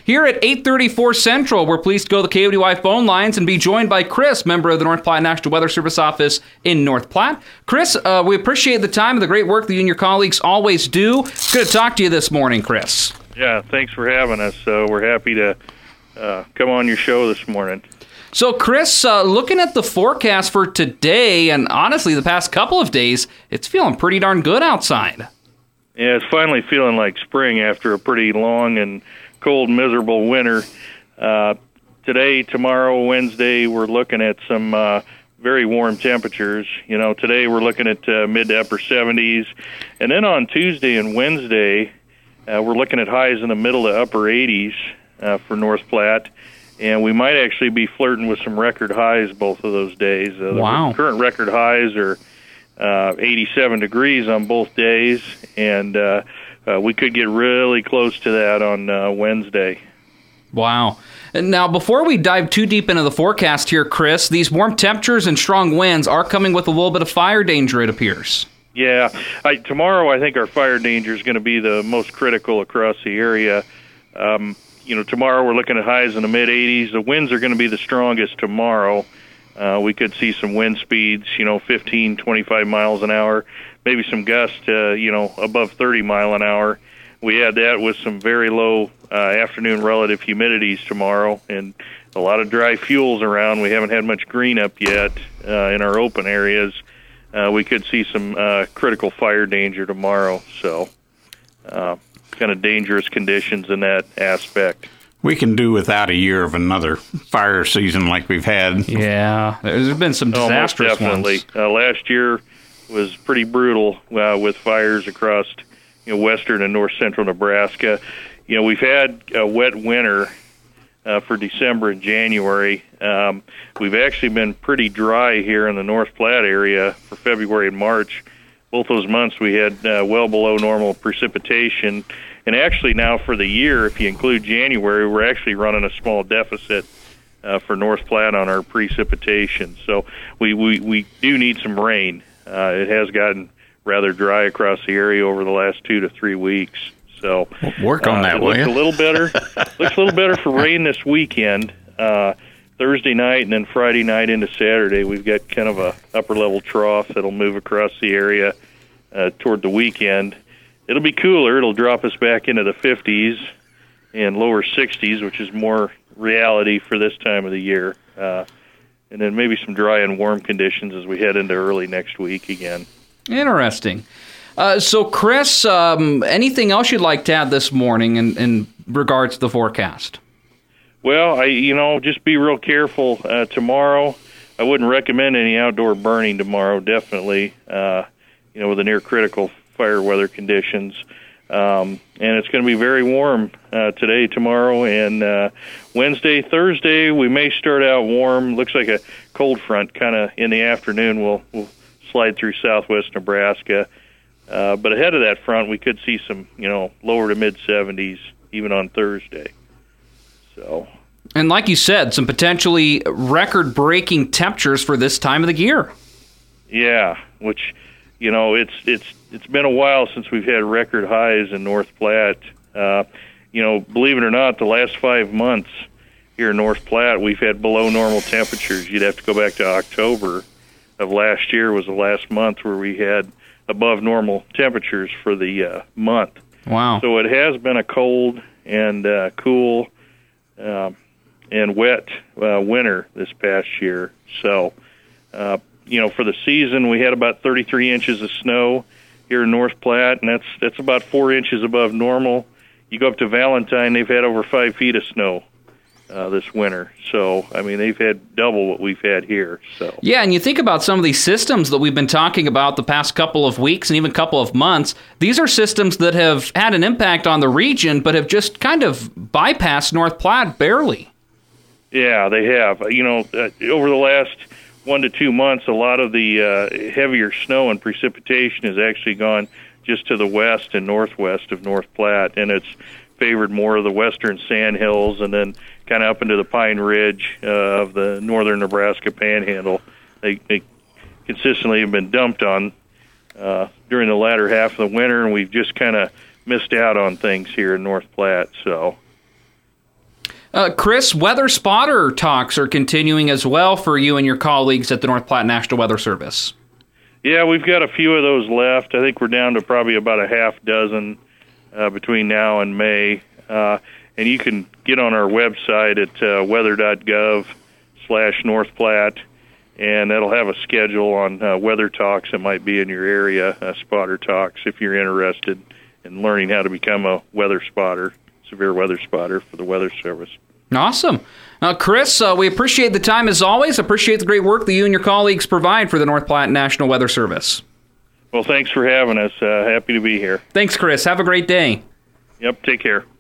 Here at 8:34 Central, we're pleased to go to the KODY phone lines and be joined by Chris, member of the North Platte National Weather Service office in North Platte. Chris, we appreciate the time and the great work that you and your colleagues always do. It's good to talk to you this morning, Chris. Yeah, thanks for having us. We're happy to come on your show this morning. So, Chris, looking at the forecast for today, and honestly the past couple of days, it's feeling pretty darn good outside. Yeah, it's finally feeling like spring after a pretty long and cold, miserable winter. Today, tomorrow, Wednesday, we're looking at some very warm temperatures. You know, today we're looking at mid to upper 70s. And then on Tuesday and Wednesday, we're looking at highs in the middle to upper 80s for North Platte. And we might actually be flirting with some record highs both of those days. Wow. The current record highs are 87 degrees on both days, and we could get really close to that on Wednesday. Wow. And now, before we dive too deep into the forecast here, Chris, these warm temperatures and strong winds are coming with a little bit of fire danger, it appears. Yeah. Tomorrow, I think our fire danger is going to be the most critical across the area. Tomorrow we're looking at highs in the mid-80s. The winds are going to be the strongest tomorrow. We could see some wind speeds, 15, 25 miles an hour, maybe some gusts, above 30 mile an hour. We had that with some very low afternoon relative humidities tomorrow and a lot of dry fuels around. We haven't had much green up yet in our open areas. We could see some critical fire danger tomorrow, so kind of dangerous conditions in that aspect. We can do without a year of another fire season like we've had. Yeah, there's been some disastrous ones. Last year was pretty brutal with fires across western and north central Nebraska. We've had a wet winter for December and January. We've actually been pretty dry here in the North Platte area for February and March. Both those months we had well below normal precipitation. And actually now for the year, if you include January, we're actually running a small deficit for North Platte on our precipitation. So we do need some rain. It has gotten rather dry across the area over the last 2 to 3 weeks. So work on that, will you? Looks a little better. Looks a little better for rain this weekend. Thursday night and then Friday night into Saturday, we've got kind of a upper-level trough that'll move across the area toward the weekend. It'll be cooler. It'll drop us back into the 50s and lower 60s, which is more reality for this time of the year. And then maybe some dry and warm conditions as we head into early next week again. Interesting. So, Chris, anything else you'd like to add this morning in regards to the forecast? Well, just be real careful tomorrow. I wouldn't recommend any outdoor burning tomorrow, definitely, with the near critical fire weather conditions. And it's going to be very warm today, tomorrow, and Wednesday, Thursday, we may start out warm. Looks like a cold front kind of in the afternoon will slide through southwest Nebraska. But ahead of that front, we could see some, lower to mid-70s even on Thursday. So, and like you said, some potentially record-breaking temperatures for this time of the year. Yeah, which, it's been a while since we've had record highs in North Platte. Believe it or not, the last 5 months here in North Platte, we've had below normal temperatures. You'd have to go back to October of last year was the last month where we had above normal temperatures for the month. Wow. So it has been a cold and cool and wet winter this past year. So, for the season, we had about 33 inches of snow here in North Platte, and that's about 4 inches above normal. You go up to Valentine, they've had over 5 feet of snow this winter. So, they've had double what we've had here. So yeah, and you think about some of these systems that we've been talking about the past couple of weeks and even couple of months. These are systems that have had an impact on the region, but have just kind of bypassed North Platte barely. Yeah, they have. Over the last 1 to 2 months, a lot of the heavier snow and precipitation has actually gone just to the west and northwest of North Platte, and it's favored more of the western sandhills and then kind of up into the Pine Ridge of the northern Nebraska Panhandle. They consistently have been dumped on during the latter half of the winter, and we've just kind of missed out on things here in North Platte. So, Chris, weather spotter talks are continuing as well for you and your colleagues at the North Platte National Weather Service. Yeah, we've got a few of those left. I think we're down to probably about a half dozen between now and May. And you can get on our website at weather.gov/North Platte, and that'll have a schedule on weather talks that might be in your area, spotter talks, if you're interested in learning how to become a weather spotter, severe weather spotter for the Weather Service. Awesome. Chris, we appreciate the time as always. Appreciate the great work that you and your colleagues provide for the North Platte National Weather Service. Well, thanks for having us. Happy to be here. Thanks, Chris. Have a great day. Yep, take care.